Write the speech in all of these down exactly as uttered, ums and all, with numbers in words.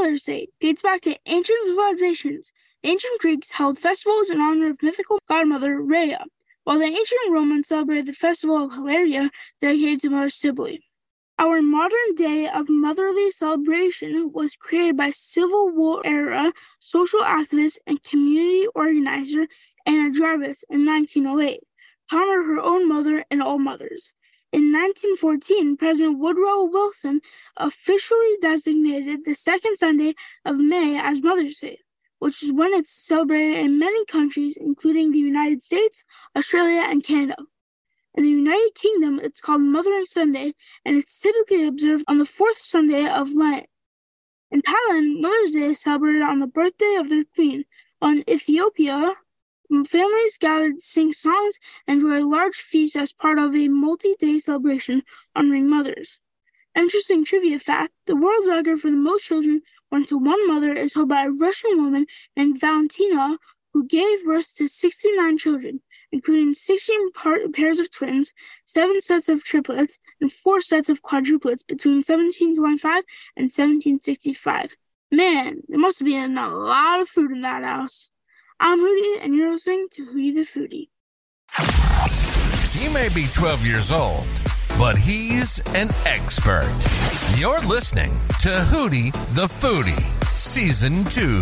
Mother's Day dates back to ancient civilizations. Ancient Greeks held festivals in honor of mythical godmother Rhea, while the ancient Romans celebrated the festival of Hilaria, dedicated to Mother Cybele. Our modern day of motherly celebration was created by Civil War-era social activist and community organizer Anna Jarvis in nineteen oh eight, to honor her own mother and all mothers. In nineteen fourteen, President Woodrow Wilson officially designated the second Sunday of May as Mother's Day, which is when it's celebrated in many countries, including the United States, Australia, and Canada. In the United Kingdom, it's called Mothering Sunday, and it's typically observed on the fourth Sunday of Lent. In Thailand, Mother's Day is celebrated on the birthday of their queen. In Ethiopia, families gather to sing songs and enjoy a large feast as part of a multi-day celebration honoring mothers. Interesting trivia fact, the world record for the most children born to one mother is held by a Russian woman named Valentina, who gave birth to sixty-nine children, including sixteen par- pairs of twins, seven sets of triplets, and four sets of quadruplets between seventeen twenty-five and seventeen sixty-five. Man, there must have been a lot of food in that house. I'm Hootie, and you're listening to Hootie the Foodie. He may be twelve years old, but he's an expert. You're listening to Hootie the Foodie, Season two.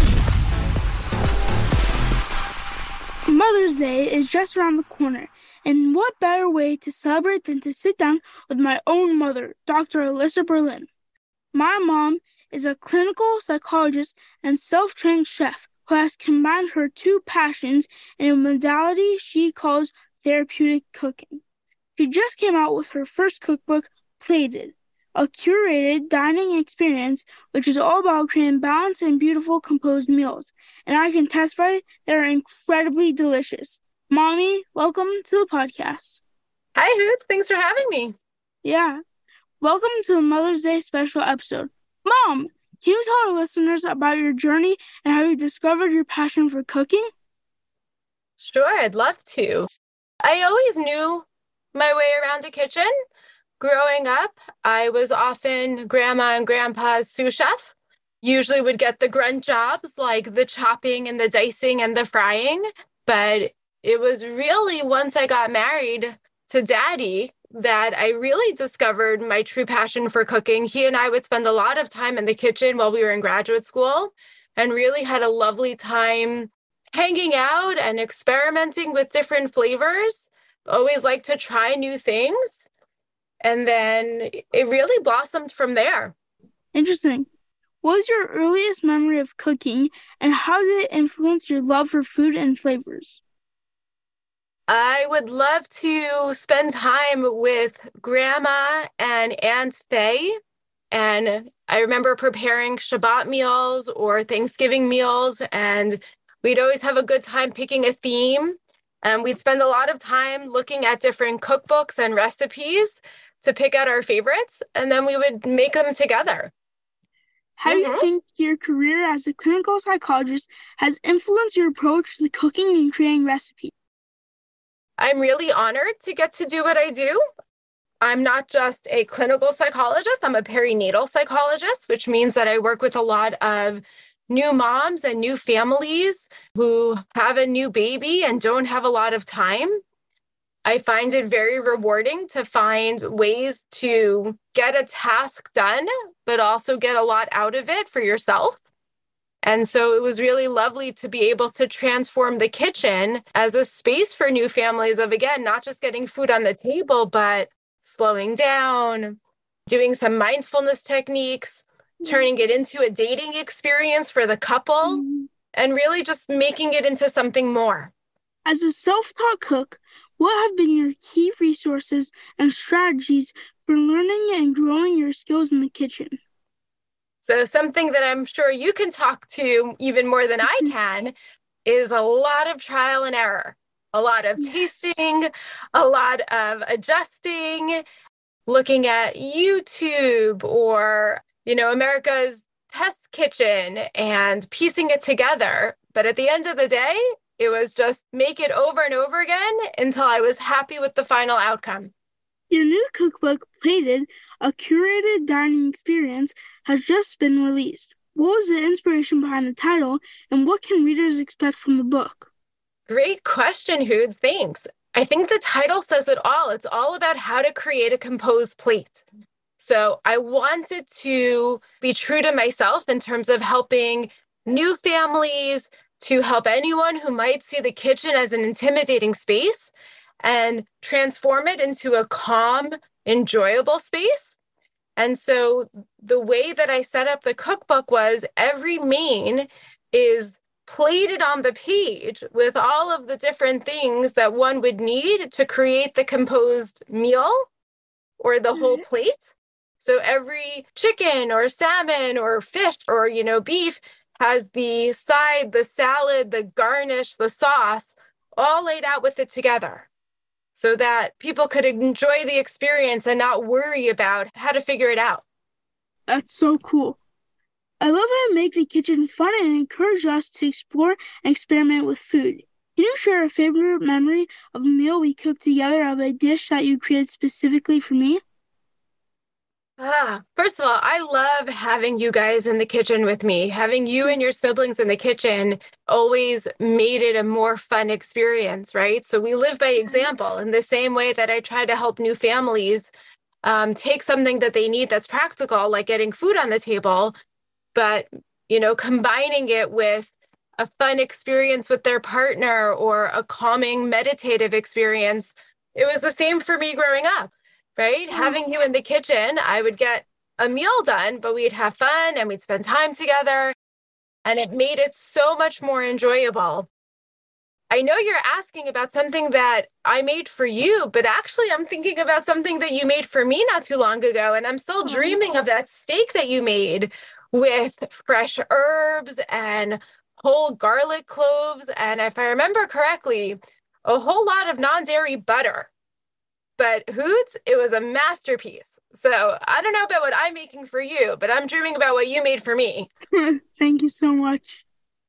Mother's Day is just around the corner, and what better way to celebrate than to sit down with my own mother, Doctor Alyssa Berlin. My mom is a clinical psychologist and self-trained chef who has combined her two passions in a modality she calls therapeutic cooking. She just came out with her first cookbook, Plated, a curated dining experience which is all about creating balanced and beautiful composed meals, and I can testify they're incredibly delicious. Mommy, welcome to the podcast. Hi, Hoots. Thanks for having me. Yeah. Welcome to the Mother's Day special episode. Mom, can you tell our listeners about your journey and how you discovered your passion for cooking? Sure, I'd love to. I always knew my way around a kitchen. Growing up, I was often Grandma and Grandpa's sous chef. Usually would get the grunt jobs like the chopping and the dicing and the frying. But it was really once I got married to Daddy that I really discovered my true passion for cooking. He and I would spend a lot of time in the kitchen while we were in graduate school and really had a lovely time hanging out and experimenting with different flavors. Always like to try new things. And then it really blossomed from there. Interesting. What was your earliest memory of cooking, and how did it influence your love for food and flavors? I would love to spend time with Grandma and Aunt Faye. And I remember preparing Shabbat meals or Thanksgiving meals, and we'd always have a good time picking a theme. And we'd spend a lot of time looking at different cookbooks and recipes to pick out our favorites, and then we would make them together. How mm-hmm. do you think your career as a clinical psychologist has influenced your approach to cooking and creating recipes? I'm really honored to get to do what I do. I'm not just a clinical psychologist, I'm a perinatal psychologist, which means that I work with a lot of new moms and new families who have a new baby and don't have a lot of time. I find it very rewarding to find ways to get a task done, but also get a lot out of it for yourself. And so it was really lovely to be able to transform the kitchen as a space for new families of, again, not just getting food on the table, but slowing down, doing some mindfulness techniques, turning it into a dating experience for the couple, mm-hmm. and really just making it into something more. As a self-taught cook, what have been your key resources and strategies for learning and growing your skills in the kitchen? So something that I'm sure you can talk to even more than I can is a lot of trial and error, a lot of yes. tasting, a lot of adjusting, looking at YouTube or, you know, America's Test Kitchen and piecing it together. But at the end of the day, it was just make it over and over again until I was happy with the final outcome. Your new cookbook, Plated, a curated dining experience, has just been released. What was the inspiration behind the title, and what can readers expect from the book? Great question, Hoods. Thanks. I think the title says it all. It's all about how to create a composed plate. So I wanted to be true to myself in terms of helping new families, to help anyone who might see the kitchen as an intimidating space and transform it into a calm, enjoyable space. And so the way that I set up the cookbook was every main is plated on the page with all of the different things that one would need to create the composed meal or the whole plate. So every chicken or salmon or fish or, you know, beef has the side, the salad, the garnish, the sauce, all laid out with it together so that people could enjoy the experience and not worry about how to figure it out. That's so cool. I love how you make the kitchen fun and encourage us to explore and experiment with food. Can you share a favorite memory of a meal we cooked together, of a dish that you created specifically for me? Ah, first of all, I love having you guys in the kitchen with me. Having you and your siblings in the kitchen always made it a more fun experience, right? So we live by example in the same way that I try to help new families um, take something that they need that's practical, like getting food on the table, but, you know, combining it with a fun experience with their partner or a calming meditative experience. It was the same for me growing up. Right? Mm. Having you in the kitchen, I would get a meal done, but we'd have fun and we'd spend time together. And it made it so much more enjoyable. I know you're asking about something that I made for you, but actually I'm thinking about something that you made for me not too long ago. And I'm still dreaming of that steak that you made with fresh herbs and whole garlic cloves. And if I remember correctly, a whole lot of non-dairy butter. But Hoods, it was a masterpiece. So I don't know about what I'm making for you, but I'm dreaming about what you made for me. Thank you so much.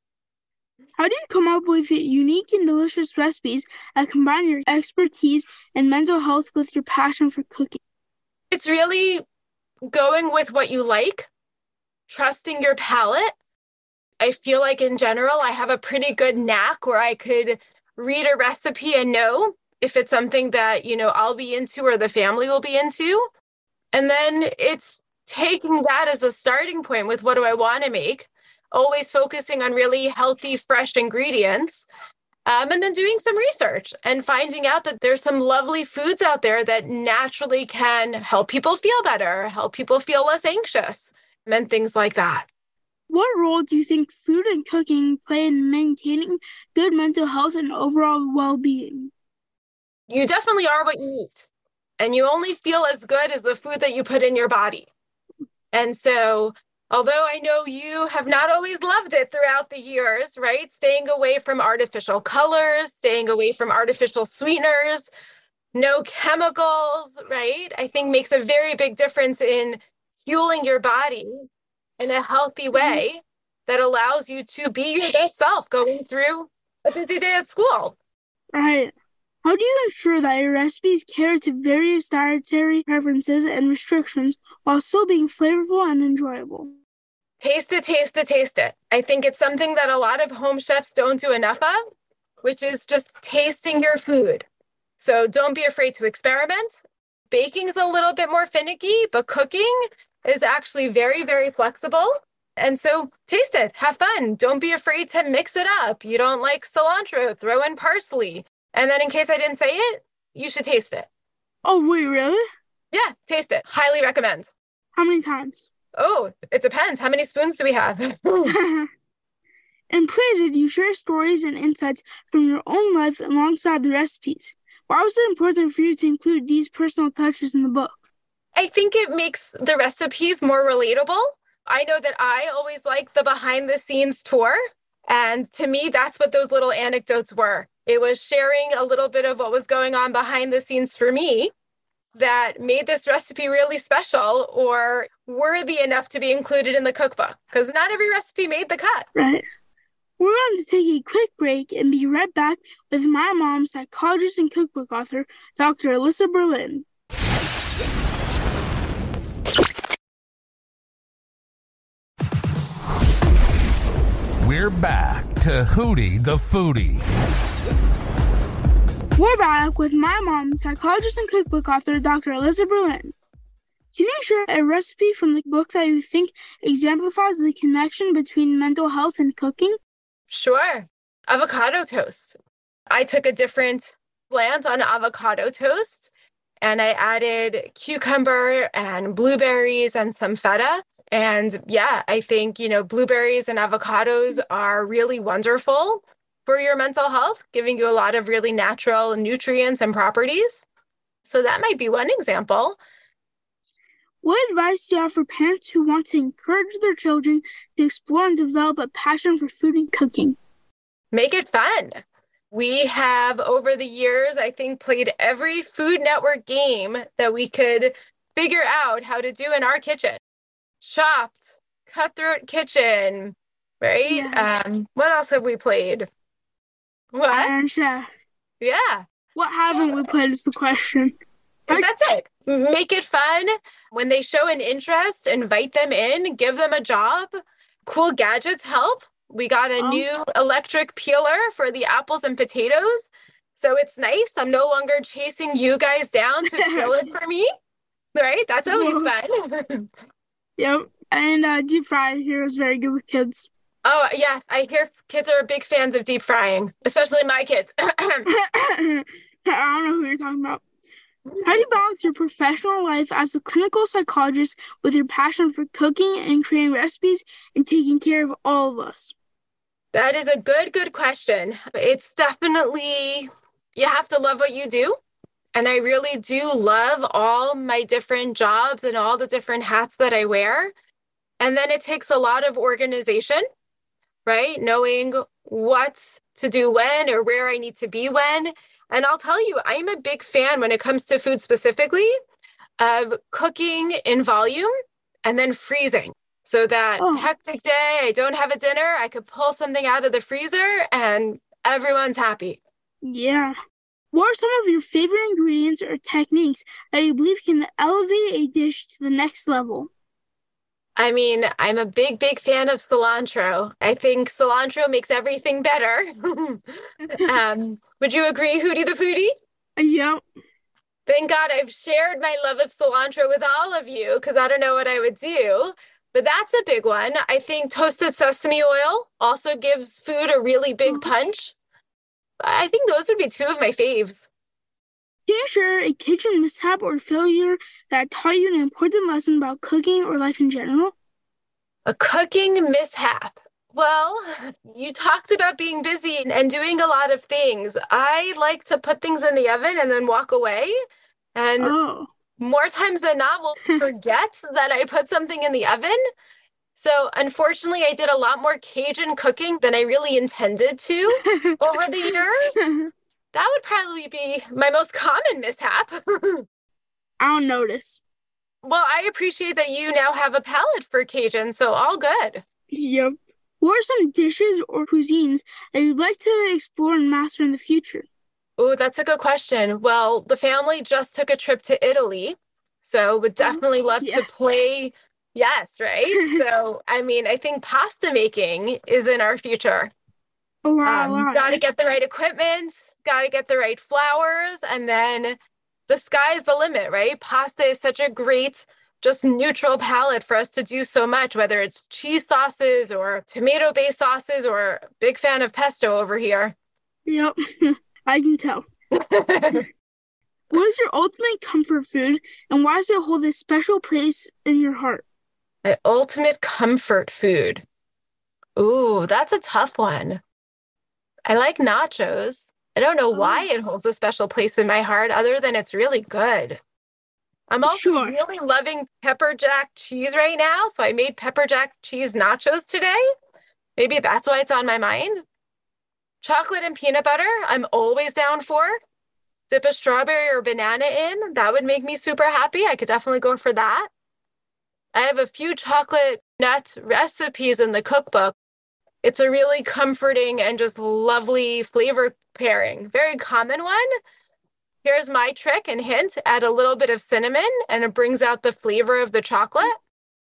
How do you come up with unique and delicious recipes that combine your expertise in mental health with your passion for cooking? It's really going with what you like, trusting your palate. I feel like in general, I have a pretty good knack where I could read a recipe and know if it's something that, you know, I'll be into or the family will be into. And then it's taking that as a starting point with what do I want to make, always focusing on really healthy, fresh ingredients, um, and then doing some research and finding out that there's some lovely foods out there that naturally can help people feel better, help people feel less anxious, and things like that. What role do you think food and cooking play in maintaining good mental health and overall well-being? You definitely are what you eat, and you only feel as good as the food that you put in your body. And so, although I know you have not always loved it throughout the years, right? Staying away from artificial colors, staying away from artificial sweeteners, no chemicals, right? I think makes a very big difference in fueling your body in a healthy way that allows you to be your best self going through a busy day at school. Right. How do you ensure that your recipes cater to various dietary preferences and restrictions while still being flavorful and enjoyable? Taste it, taste it, taste it. I think it's something that a lot of home chefs don't do enough of, which is just tasting your food. So don't be afraid to experiment. Baking is a little bit more finicky, but cooking is actually very, very flexible. And so taste it, have fun. Don't be afraid to mix it up. You don't like cilantro, throw in parsley. And then in case I didn't say it, you should taste it. Oh, wait, really? Yeah, taste it. Highly recommend. How many times? Oh, it depends. How many spoons do we have? In Plated, you share stories and insights from your own life alongside the recipes. Why was it important for you to include these personal touches in the book? I think it makes the recipes more relatable. I know that I always like the behind the scenes tour. And to me, that's what those little anecdotes were. It was sharing a little bit of what was going on behind the scenes for me that made this recipe really special or worthy enough to be included in the cookbook, because not every recipe made the cut. Right. We're going to take a quick break and be right back with my mom, psychologist and cookbook author, Doctor Alyssa Berlin. We're back to Hootie the Foodie. We're back with my mom, psychologist and cookbook author, Doctor Alyssa Berlin. Can you share a recipe from the book that you think exemplifies the connection between mental health and cooking? Sure. Avocado toast. I took a different slant on avocado toast and I added cucumber and blueberries and some feta. And yeah, I think, you know, blueberries and avocados are really wonderful for your mental health, giving you a lot of really natural nutrients and properties. So that might be one example. What advice do you have for parents who want to encourage their children to explore and develop a passion for food and cooking? Make it fun. We have, over the years, I think, played every Food Network game that we could figure out how to do in our kitchen. Chopped, Cutthroat Kitchen, right? Yes. Um, what else have we played? What? Iron Chef. Yeah. What haven't So, we played is the question. that's it. Make it fun. When they show an interest, invite them in, give them a job. Cool gadgets help. We got a Oh. new electric peeler for the apples and potatoes. So it's nice. I'm no longer chasing you guys down to peel it for me. Right? That's always fun. Yep. And uh, deep fry here is very good with kids. Oh, yes. I hear kids are big fans of deep frying, especially my kids. I don't know who you're talking about. How do you balance your professional life as a clinical psychologist with your passion for cooking and creating recipes and taking care of all of us? That is a good, good question. It's definitely, you have to love what you do. And I really do love all my different jobs and all the different hats that I wear. And then it takes a lot of organization, right? Knowing what to do when or where I need to be when. And I'll tell you, I'm a big fan when it comes to food specifically of cooking in volume and then freezing. So that Oh. hectic day, I don't have a dinner, I could pull something out of the freezer and everyone's happy. Yeah. What are some of your favorite ingredients or techniques that you believe can elevate a dish to the next level? I mean, I'm a big, big fan of cilantro. I think cilantro makes everything better. um, would you agree, Hootie the Foodie? Yep. Thank God I've shared my love of cilantro with all of you because I don't know what I would do. But that's a big one. I think toasted sesame oil also gives food a really big punch. I think those would be two of my faves. Can you share a kitchen mishap or failure that taught you an important lesson about cooking or life in general? A cooking mishap. Well, you talked about being busy and doing a lot of things. I like to put things in the oven and then walk away. And Oh. more times than not, we'll forget that I put something in the oven. So unfortunately, I did a lot more Cajun cooking than I really intended to over the years. That would probably be my most common mishap. I don't notice. Well, I appreciate that you now have a palate for Cajun, so all good. Yep. What are some dishes or cuisines that you'd like to explore and master in the future? Oh, that's a good question. Well, the family just took a trip to Italy, so would definitely love yes. to play. Yes, right? So, I mean, I think pasta making is in our future. Oh, wow. Um, wow. got to get the right equipment, got to get the right flours, and then the sky's the limit, right? Pasta is such a great, just neutral palette for us to do so much, whether it's cheese sauces or tomato-based sauces, or big fan of pesto over here. Yep. I can tell. What is your ultimate comfort food, and why does it hold a special place in your heart? My ultimate comfort food. Ooh, that's a tough one. I like nachos. I don't know why it holds a special place in my heart other than it's really good. I'm also Sure. really loving pepper jack cheese right now, so I made pepper jack cheese nachos today. Maybe that's why it's on my mind. Chocolate and peanut butter, I'm always down for. Dip a strawberry or banana in, that would make me super happy. I could definitely go for that. I have a few chocolate nut recipes in the cookbook. It's a really comforting and just lovely flavor pairing. Very common one. Here's my trick and hint. Add a little bit of cinnamon and it brings out the flavor of the chocolate.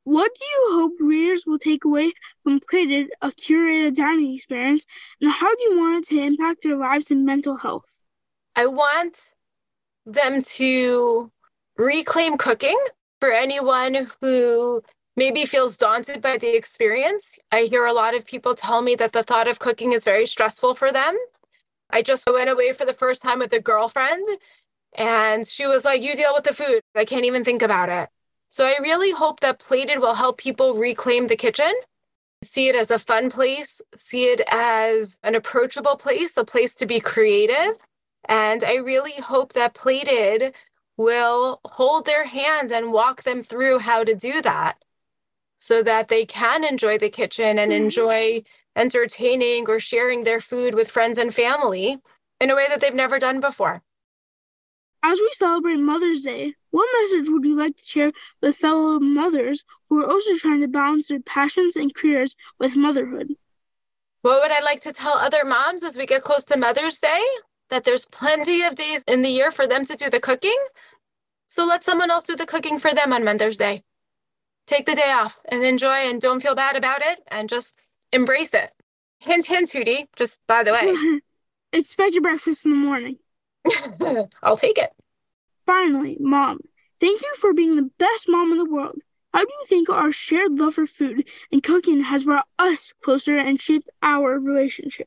What do you hope readers will take away from Plated, a curated dining experience, and how do you want it to impact their lives and mental health? I want them to reclaim cooking for anyone who maybe feels daunted by the experience. I hear a lot of people tell me that the thought of cooking is very stressful for them. I just went away for the first time with a girlfriend, and she was like, you deal with the food. I can't even think about it. So I really hope that Plated will help people reclaim the kitchen, see it as a fun place, see it as an approachable place, a place to be creative. And I really hope that Plated will hold their hands and walk them through how to do that so that they can enjoy the kitchen and enjoy entertaining or sharing their food with friends and family in a way that they've never done before. As we celebrate Mother's Day, what message would you like to share with fellow mothers who are also trying to balance their passions and careers with motherhood? What would I like to tell other moms as we get close to Mother's Day? That there's plenty of days in the year for them to do the cooking. So let someone else do the cooking for them on Mother's Day. Take the day off and enjoy and don't feel bad about it and just embrace it. Hint, hint, Hootie, just by the way. Expect your breakfast in the morning. I'll take it. Finally, Mom, thank you for being the best mom in the world. How do you think our shared love for food and cooking has brought us closer and shaped our relationship?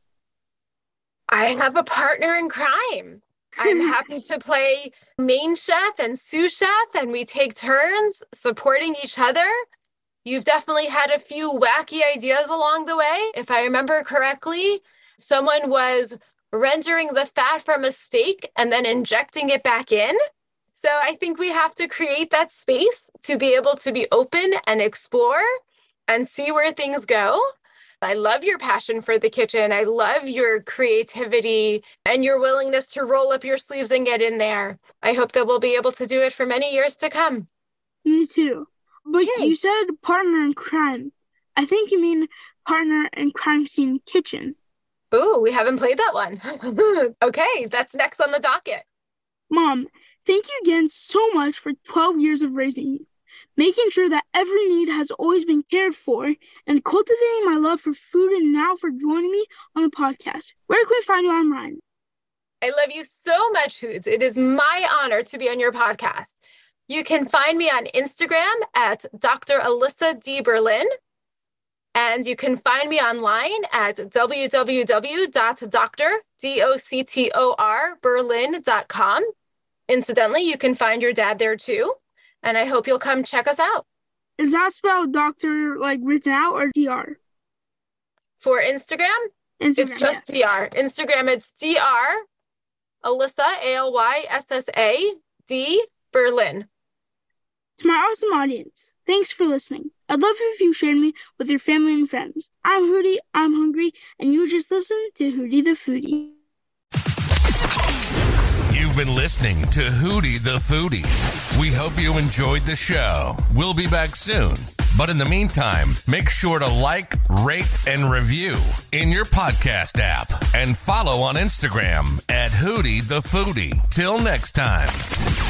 I have a partner in crime. I'm happy to play main chef and sous chef, and we take turns supporting each other. You've definitely had a few wacky ideas along the way. If I remember correctly, someone was rendering the fat from a steak and then injecting it back in. So I think we have to create that space to be able to be open and explore and see where things go. I love your passion for the kitchen. I love your creativity and your willingness to roll up your sleeves and get in there. I hope that we'll be able to do it for many years to come. Me too. But Yay. You said partner in crime. I think you mean partner in crime scene kitchen. Ooh, we haven't played that one. Okay, that's next on the docket. Mom, thank you again so much for twelve years of raising you, making sure that every need has always been cared for, and cultivating my love for food, and now for joining me on the podcast. Where can we find you online? I love you so much, Hoots. It is my honor to be on your podcast. You can find me on Instagram at Doctor Alyssa D. Berlin. And you can find me online at w w w dot doctor berlin dot com. Incidentally, you can find your dad there too. And I hope you'll come check us out. Is that spelled doctor like written out or D R? For Instagram, Instagram it's just yeah. D R. Instagram, it's D R Alyssa, A L Y S S A, D, Berlin. To my awesome audience, thanks for listening. I'd love if you shared me with your family and friends. I'm Hootie, I'm hungry, and you just listened to Hootie the Foodie. You've been listening to Hootie the Foodie. We hope you enjoyed the show. We'll be back soon. But in the meantime, make sure to like, rate, and review in your podcast app. And follow on Instagram at Hootie the Foodie. Till next time.